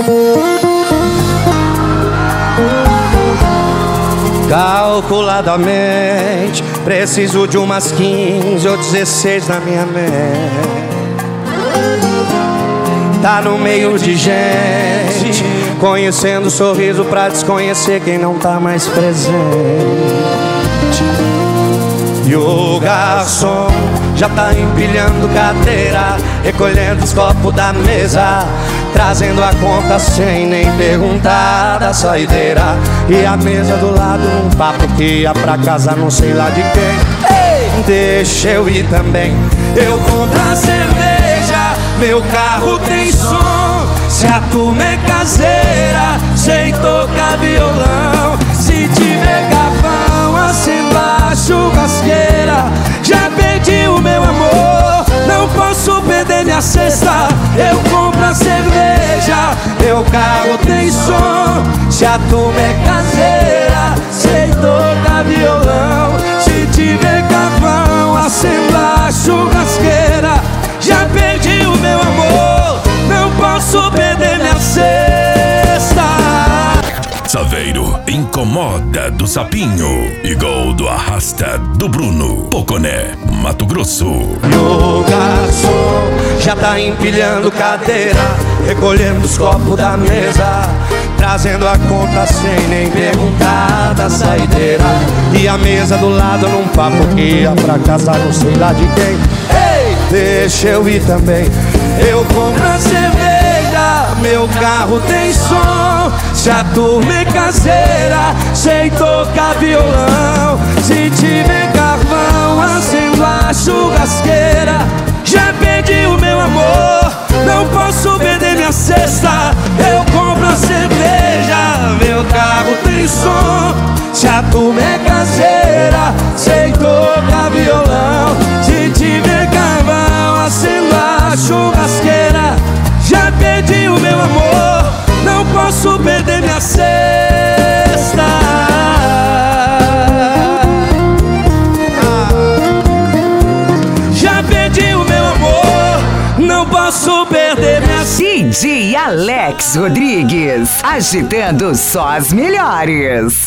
Calculadamente, preciso de umas 15 ou 16 na minha mente. Tá no meio de gente, conhecendo o sorriso pra desconhecer quem não tá mais presente. E o garçom já tá empilhando cadeira, recolhendo os copos da mesa, trazendo a conta sem nem perguntar da saideira. E a mesa do lado num papo que ia pra casa não sei lá de quem. Ei, deixa eu ir também. Eu compro a cerveja, meu carro tem som. Se a turma é caseira, sei tocar violão. Se tiver carvão, acendo a churrasqueira. Já perdi o meu amor, não posso perder minha cesta. Eu compro a cerveja, meu carro tem som. Se a turma é caseira, sei tocar violão. Se tiver carvão, acendo a churrasqueira. Já perdi o meu amor, não posso perder minha cesta. Saveiro incomoda do Sapinho e gol do Arrasta do Bruno. Poconé, Mato Grosso. E o garçom já tá empilhando cadeira, recolhendo os copos da mesa, trazendo a conta sem nem perguntar da saideira. E a mesa do lado num papo que ia pra casa não sei lá de quem. Ei, deixa eu ir também. Eu compro a cerveja, meu carro tem som. Se a turma é caseira, sei tocar violão. Se tiver carvão, acendo a churrasqueira. Já perdi o meu amor, não posso perder minha cesta. Eu compro a cerveja, meu carro tem som. Se a turma é caseira, sei tocar violão. Se tiver carvão, acendo a churrasqueira. Já perdi o meu amor, não posso perder minha cesta. Já perdi o meu amor, não posso perder minha cesta. DJ Alex Rodrigues, agitando só as melhores.